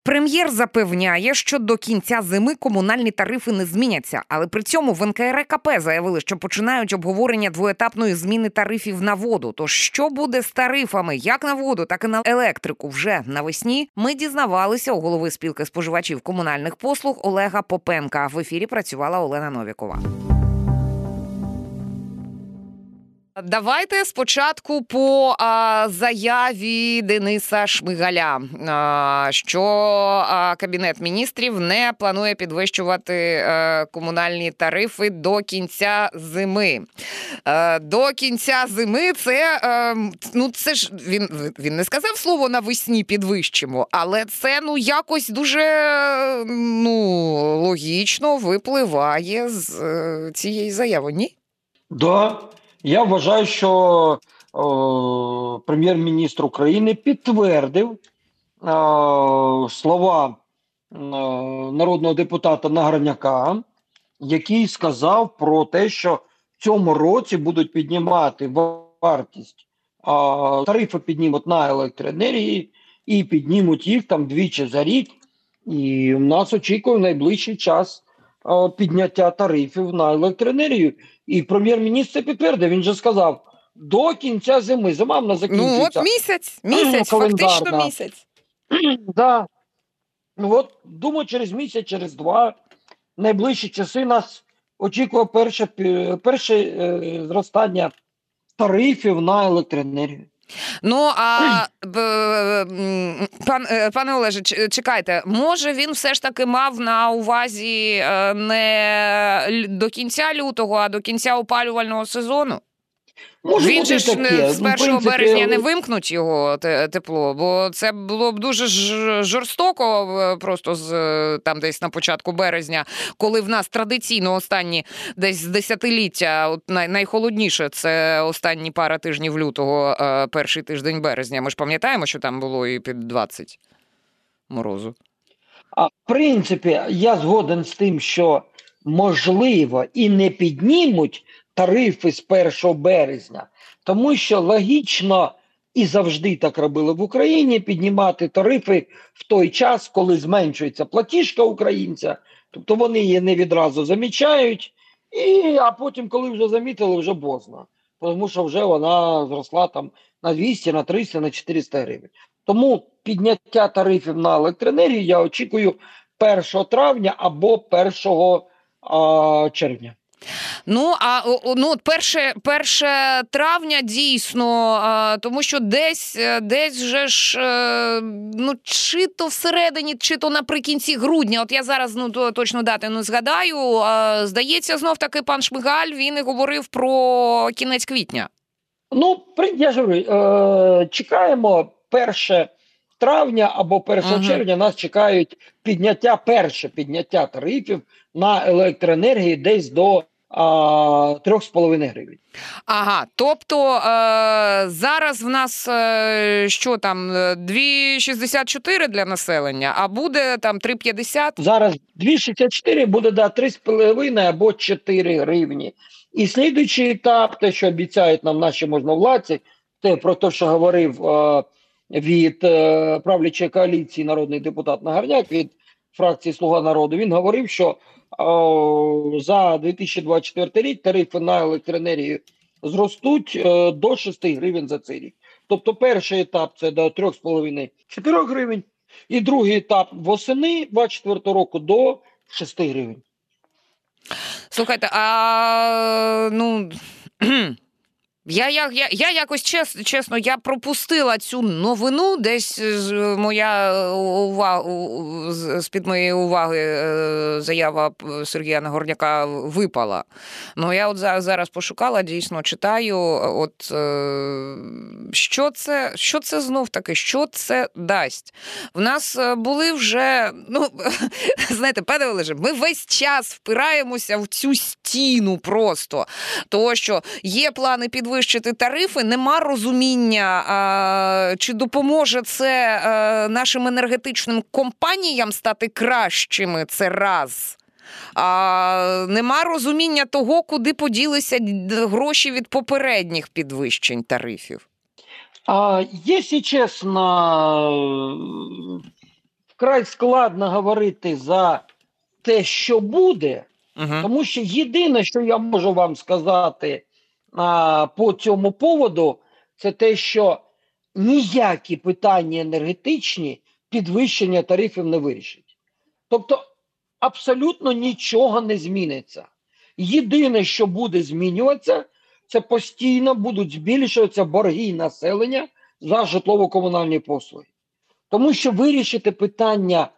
Прем'єр запевняє, що до кінця зими комунальні тарифи не зміняться, але при цьому в НКРЕКП заявили, що починають обговорення двоетапної зміни тарифів на воду. Тож що буде з тарифами як на воду, так і на електрику вже навесні, ми дізнавалися у голови спілки споживачів комунальних послуг Олега Попенка. В ефірі працювала Олена Новікова. Давайте спочатку по заяві Дениса Шмигаля, що Кабінет міністрів не планує підвищувати комунальні тарифи до кінця зими. До кінця зими це ж він не сказав слово навесні підвищимо, але це якось дуже логічно випливає з цієї заяви, ні? Да. Я вважаю, що прем'єр-міністр України підтвердив слова народного депутата Нагорняка, який сказав про те, що в цьому році будуть піднімати вартість, тарифи піднімуть на електроенергії і піднімуть їх там двічі за рік. І в нас очікує в найближчий час підняття тарифів на електроенергію. І прем'єр-міністр підтвердив, він же сказав, до кінця зими. Зима в нас закінчується. Місяць, фактично місяць. Да. Думаю, через місяць, через два, найближчі часи нас очікує перше зростання тарифів на електроенергію. Пане Олеже, чекайте, може він все ж таки мав на увазі не до кінця лютого, а до кінця опалювального сезону? Він же ж з 1 березня не вимкнуть його тепло, бо це було б дуже жорстоко просто там десь на початку березня, коли в нас традиційно останні десь десятиліття, найхолодніше це останні пара тижнів лютого, перший тиждень березня. Ми ж пам'ятаємо, що там було і під 20 морозу. В принципі, я згоден з тим, що можливо і не піднімуть тарифи з 1 березня, тому що логічно і завжди так робили в Україні, піднімати тарифи в той час, коли зменшується платіжка українця, тобто вони її не відразу замічають, а потім, коли вже замітили, вже поздно, тому що вже вона зросла там на 200, на 300, на 400 гривень. Тому підняття тарифів на електроенергію я очікую 1 травня або 1 червня. 1 травня дійсно, тому що десь вже ж, чи то всередині, чи то наприкінці грудня, от я зараз точно дати не згадаю, здається, знов-таки пан Шмигаль, він і говорив про кінець квітня. Я ж говорю, чекаємо 1 травня або 1 червня, нас чекають перше підняття тарифів на електроенергії десь до 3,5 гривень. Тобто зараз в нас що там, 2,64 для населення, а буде там 3,50? Зараз 2,64 буде 3,5 або 4 гривні. І слідуючий етап, те, що обіцяють нам наші можновладці, те про те, що говорив від правлячої коаліції народний депутат Нагорняк, від фракції «Слуга народу», він говорив, що за 2024 рік тарифи на електроенергію зростуть до 6 гривень за цей рік. Тобто перший етап це до 3,5-4 гривень, і другий етап восени 2024 року до 6 гривень. Слухайте, я якось чесно, я пропустила цю новину, десь моя увага, з-під моєї уваги заява Сергія Нагорняка випала. Я от зараз пошукала, дійсно читаю, що це знов таки, що це дасть? В нас були вже, знаєте, пане Олеже, ми весь час впираємося в цю стіну просто, того, що є плани підвищити тарифи, нема розуміння, чи допоможе це нашим енергетичним компаніям стати кращими, це раз. Нема розуміння того, куди поділися гроші від попередніх підвищень тарифів. Якщо чесно, вкрай складно говорити за те, що буде, тому що єдине, що я можу вам сказати по цьому поводу, це те, що ніякі питання енергетичні підвищення тарифів не вирішить. Тобто абсолютно нічого не зміниться. Єдине, що буде змінюватися, це постійно будуть збільшуватися борги населення за житлово-комунальні послуги. Тому що вирішити питання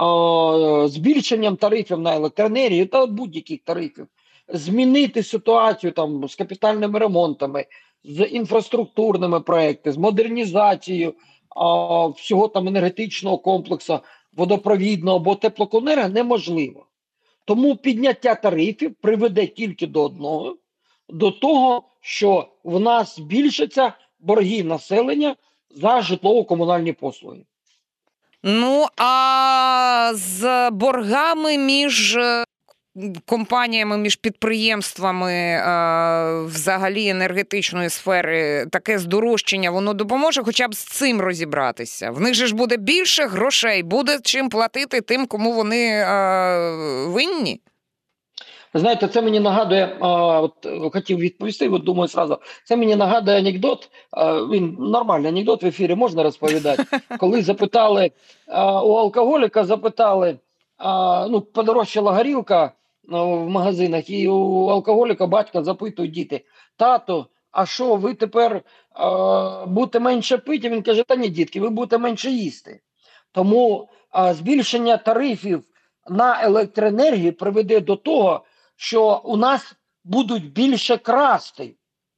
збільшенням тарифів на електроенергію та будь-яких тарифів, змінити ситуацію там з капітальними ремонтами, з інфраструктурними проектами, з модернізацією всього там енергетичного комплексу, водопровідного або теплокомуненерго неможливо. Тому підняття тарифів приведе тільки до одного, до того, що в нас збільшаться борги населення за житлово-комунальні послуги. Ну, а з боргами між компаніями, між підприємствами взагалі енергетичної сфери таке здорожчання, воно допоможе хоча б з цим розібратися? В них же ж буде більше грошей, буде чим платити тим, кому вони винні? Ви знаєте, це мені нагадує, хотів відповісти, думаю зразу, це мені нагадує анекдот, він нормальний анекдот в ефірі можна розповідати, коли запитали, у алкоголіка запитали, подорожчала горілка в магазинах, і у алкоголіка батька запитують діти: тато, а що, ви тепер будете менше пити? Він каже: та ні, дітки, ви будете менше їсти. Тому збільшення тарифів на електроенергію приведе до того, що у нас будуть більше красти.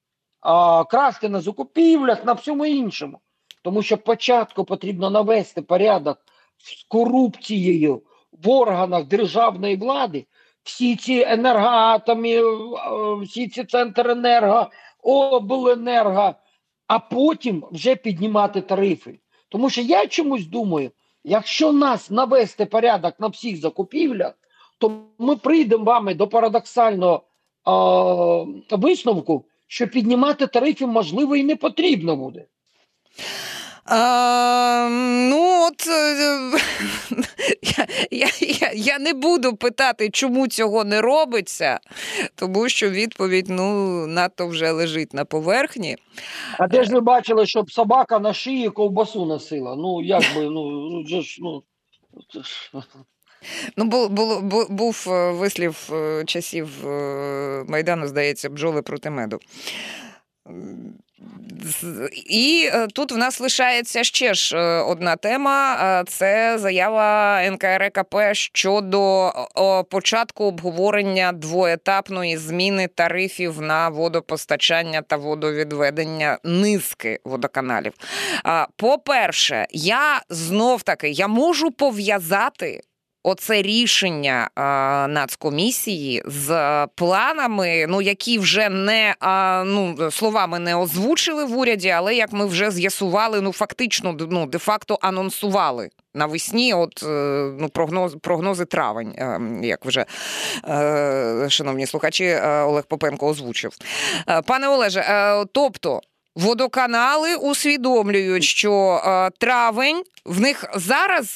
Красти на закупівлях, на всьому іншому. Тому що спочатку потрібно навести порядок з корупцією в органах державної влади. Всі ці енергоатоми, всі ці Центренерго, обленерго, а потім вже піднімати тарифи. Тому що я чомусь думаю, якщо нас навести порядок на всіх закупівлях, то ми прийдемо вами до парадоксального висновку, що піднімати тарифи, можливо, і не потрібно буде. Я не буду питати, чому цього не робиться, тому що відповідь, надто вже лежить на поверхні. А де ж ви бачили, щоб собака на шиї ковбасу носила? Був вислів часів Майдану, здається, бджоли проти меду. І тут в нас лишається ще ж одна тема – це заява НКРЕКП щодо початку обговорення двоетапної зміни тарифів на водопостачання та водовідведення низки водоканалів. По-перше, я можу пов'язати оце рішення Нацкомісії з планами, які вже словами не озвучили в уряді, але, як ми вже з'ясували, фактично, де-факто анонсували навесні, прогнози травень, як вже, шановні слухачі, Олег Попенко озвучив. Пане Олеже, тобто, водоканали усвідомлюють, що травень, в них зараз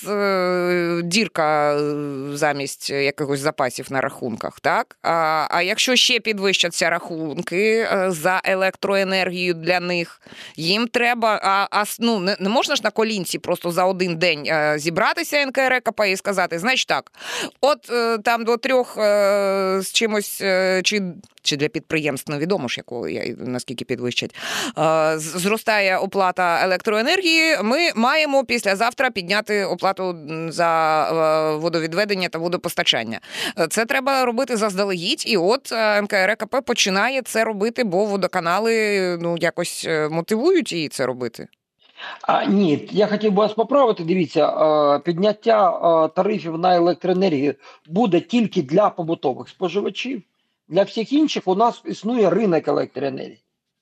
дірка замість якихось запасів на рахунках, так? А якщо ще підвищаться рахунки за електроенергію для них, їм треба, не можна ж на колінці просто за один день зібратися НКРЕКП і сказати: значить так, от там до 3 з чимось, чи для підприємств невідомо ж, наскільки підвищать, зростає оплата електроенергії, ми маємо післязавтра підняти оплату за водовідведення та водопостачання. Це треба робити заздалегідь, і от НКРЕКП починає це робити, бо водоканали якось мотивують її це робити. Ні, я хотів би вас поправити. Дивіться, підняття тарифів на електроенергію буде тільки для побутових споживачів. Для всіх інших у нас існує ринок електроенергії.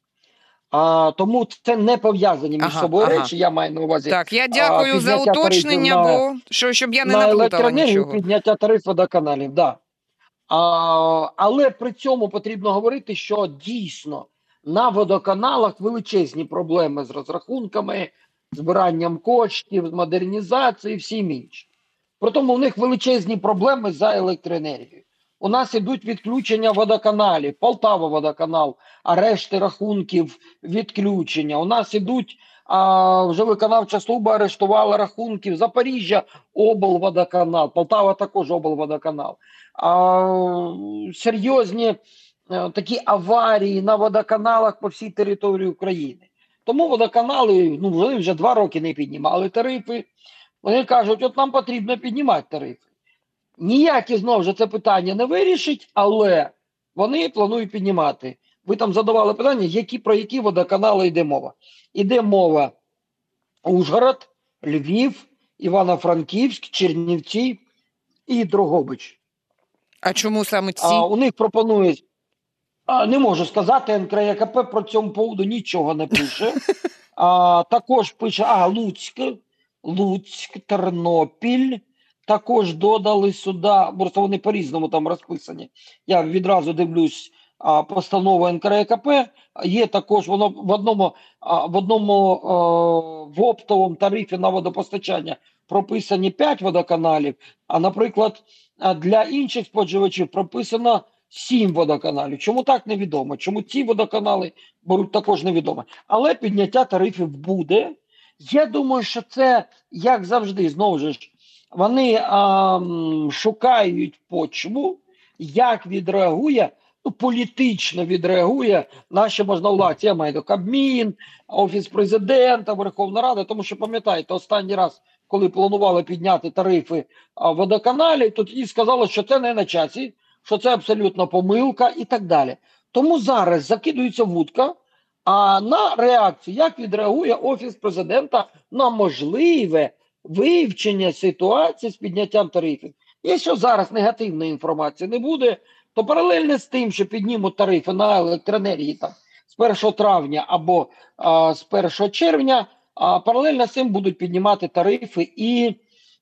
Тому це не пов'язані між собою речі, я маю на увазі. Так, я дякую за уточнення, щоб я не наплутала нічого. Підняття тарифів водоканалів, да. Але при цьому потрібно говорити, що дійсно на водоканалах величезні проблеми з розрахунками, збиранням коштів, з модернізацією і всім іншим. Притому у них величезні проблеми за електроенергію. У нас ідуть відключення водоканалів, Полтава водоканал, арешти рахунків відключення. У нас ідуть, вже виконавча служба арештувала рахунків Запоріжжя облводоканал, Полтава також облводоканал. Серйозні такі аварії на водоканалах по всій території України. Тому водоканали вони вже 2 роки не піднімали тарифи. Вони кажуть, от нам потрібно піднімати тарифи. Ніякі, знову ж, це питання не вирішить, але вони планують піднімати. Ви там задавали питання, про які водоканали йде мова. Іде мова Ужгород, Львів, Івано-Франківськ, Чернівці і Дрогобич. А чому саме ці? У них пропонують, не можу сказати, НКРЕКП про цьому поводу нічого не пише. Також пише, Луцьк, Тернопіль, також додали сюди, просто вони по-різному там розписані. Я відразу дивлюсь постанову НКРЕКП, є також воно в оптовому тарифі на водопостачання прописані 5 водоканалів, а, наприклад, для інших споживачів прописано 7 водоканалів. Чому так, невідомо. Чому ці водоканали беруть, також невідомо. Але підняття тарифів буде. Я думаю, що це, як завжди, знову ж, вони шукають почву, як відреагує, політично відреагує наші можновладці. Я маю до Кабмін, Офіс Президента, Верховна Рада, тому що, пам'ятаєте, останній раз, коли планували підняти тарифи водоканалів, то тоді сказали, що це не на часі, що це абсолютно помилка і так далі. Тому зараз закидується вудка, на реакцію, як відреагує Офіс Президента на можливе вивчення ситуації з підняттям тарифів. Якщо зараз негативної інформації не буде, то паралельно з тим, що піднімуть тарифи на електроенергії там, з 1 травня або з 1 червня, паралельно з цим будуть піднімати тарифи і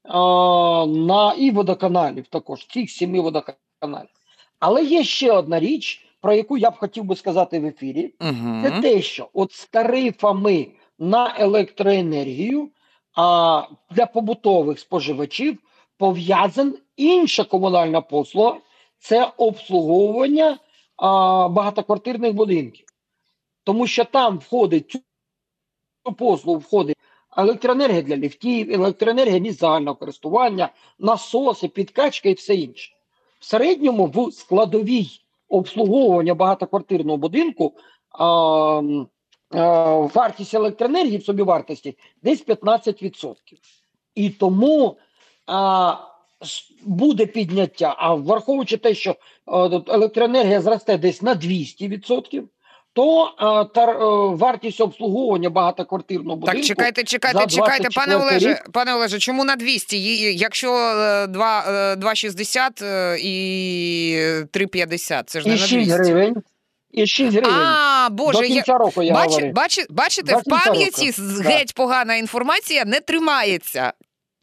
водоканалів також, цих 7 водоканалів. Але є ще одна річ, про яку я б хотів би сказати в ефірі. Це те, що от з тарифами на електроенергію для побутових споживачів пов'язана інша комунальна послуга – це обслуговування багатоквартирних будинків. Тому що там входить, цю послугу входить електроенергія для ліфтів, електроенергія місць загального користування, насоси, підкачка і все інше. В середньому в складовій обслуговування багатоквартирного будинку вартість електроенергії в собівартості десь 15%. І тому буде підняття, а враховуючи те, що електроенергія зросте десь на 200%, то вартість обслуговування багатоквартирного будинку... Так, чекайте, пане Олеже, чому на 200? Якщо 2,60 і 3,50, це ж не на 200. 6 гривень. І 6 гривень. Боже, до кінця року я говорю. Бачите, в пам'яті геть погана інформація не тримається.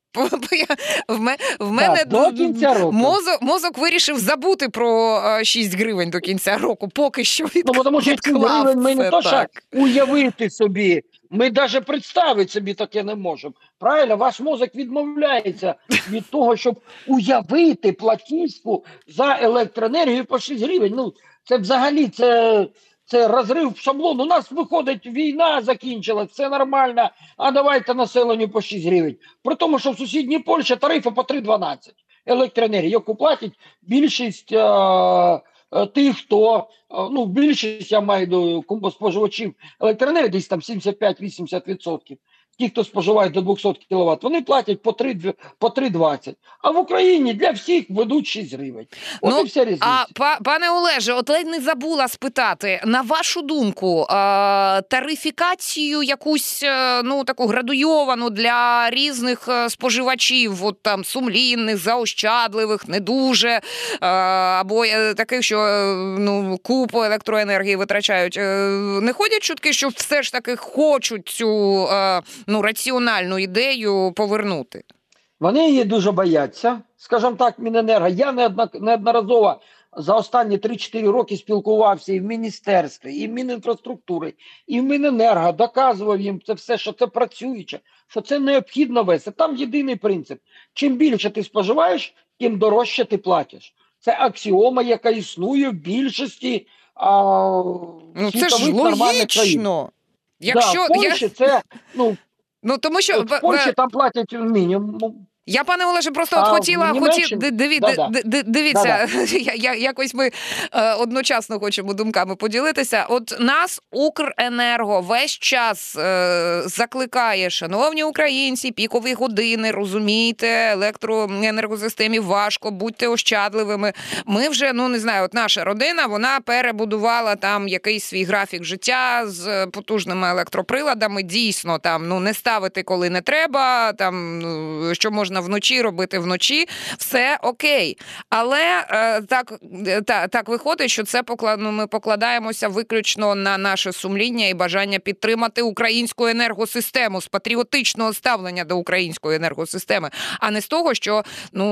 В мене мозок вирішив забути про 6 гривень до кінця року, поки що відклав. Тому що 6 гривень ми не то, що уявити собі, ми навіть представити собі таке не можемо. Правильно, ваш мозок відмовляється від того, щоб уявити платіжку за електроенергію по 6 гривень. Це взагалі, це розрив шаблону. У нас виходить, війна закінчилась, все нормально, а давайте населенню по 6 гривень. При тому, що в сусідній Польщі тарифи по 3,12 електроенергії, яку платять більшість тих, хто, більшість, я маю до споживачів електроенергії, десь там 75-80%. Ті, хто споживає до 200 кВт, вони платять по 3,20. А в Україні для всіх ведуть 6 гривень. От і вся різниця. Пане Олеже, от ледь не забула спитати, на вашу думку, тарифікацію якусь, таку градуйовану для різних споживачів, от там сумлінних, заощадливих, не дуже, або таких, що купу електроенергії витрачають, не ходять чутки, що все ж таки хочуть цю раціональну ідею повернути? Вони її дуже бояться. Скажімо так, Міненерго. Я неодноразово за останні 3-4 роки спілкувався і в міністерстві, і в Мінінфраструктури, і в Міненерго, доказував їм це все, що це працююче, що це необхідно вести. Там єдиний принцип. Чим більше ти споживаєш, тим дорожче ти платиш. Це аксіома, яка існує в більшості це ж логічно. Якщо, в Польщі це, тому що в Польщі там платять мінімум. Я, пане Олеже, просто дивіться, якось ми одночасно хочемо думками поділитися. От нас Укренерго весь час закликає, шановні українці, пікові години, розумійте, електроенергосистемі важко, будьте ощадливими. Ми вже, от наша родина, вона перебудувала там якийсь свій графік життя з потужними електроприладами, дійсно, там, не ставити, коли не треба, там, що можна вночі робити вночі, все окей. Але так виходить, що це ми покладаємося виключно на наше сумління і бажання підтримати українську енергосистему, з патріотичного ставлення до української енергосистеми, а не з того, що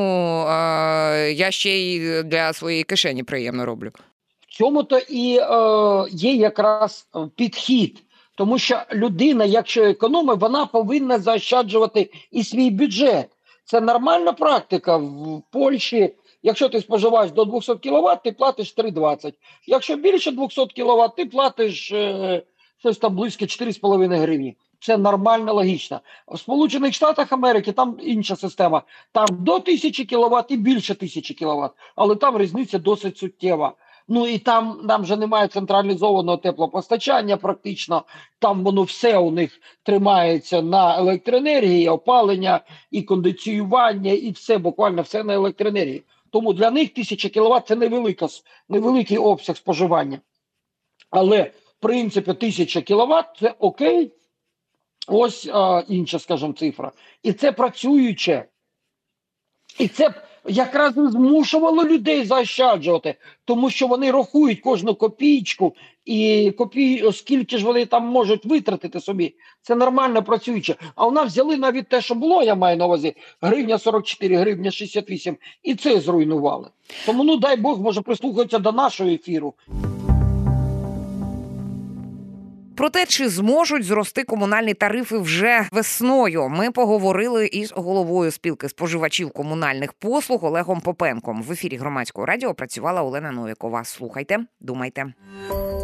я ще й для своєї кишені приємно роблю. В цьому-то і є якраз підхід. Тому що людина, якщо економить, вона повинна заощаджувати і свій бюджет. Це нормальна практика в Польщі. Якщо ти споживаєш до 200 кВт, ти платиш 3,20. Якщо більше 200 кВт, ти платиш щось там близько 4,5 гривні. Це нормально, логічно. В Сполучених Штатах Америки там інша система. Там до 1000 кВт і більше 1000 кВт. Але там різниця досить суттєва. І там вже немає централізованого теплопостачання практично. Там воно все у них тримається на електроенергії, опалення, і кондиціювання, і все, буквально все на електроенергії. Тому для них 1000 кВт – це невеликий обсяг споживання. Але, в принципі, 1000 кВт – це окей. Ось інша, скажімо, цифра. І це працююче. І це якраз змушувало людей заощаджувати, тому що вони рахують кожну копійку, і скільки ж вони там можуть витратити собі. Це нормально працююче. А у нас взяли навіть те, що було, я маю на увазі, гривня 44, гривня 68, і це зруйнували. Тому, дай Бог, може прислухатися до нашого ефіру. Про те, чи зможуть зрости комунальні тарифи вже весною, ми поговорили із головою спілки споживачів комунальних послуг Олегом Попенком. В ефірі Громадського радіо працювала Олена Новікова. Слухайте, думайте.